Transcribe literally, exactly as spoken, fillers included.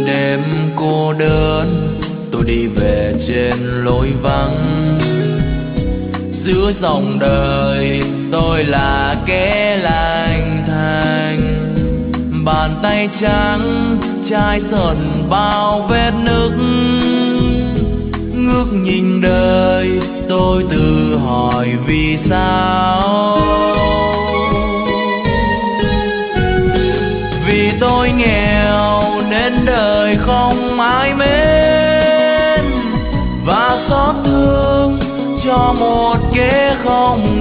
đêm cô đơn tôi đi về trên lối vắng. Giữa dòng đời tôi là kẻ lành thành, bàn tay trắng chai sờn bao vết nứt. Ngước nhìn đời tôi tự hỏi vì sao. Vì tôi nghèo nên đời không ai mến, và xót thương cho một kẻ không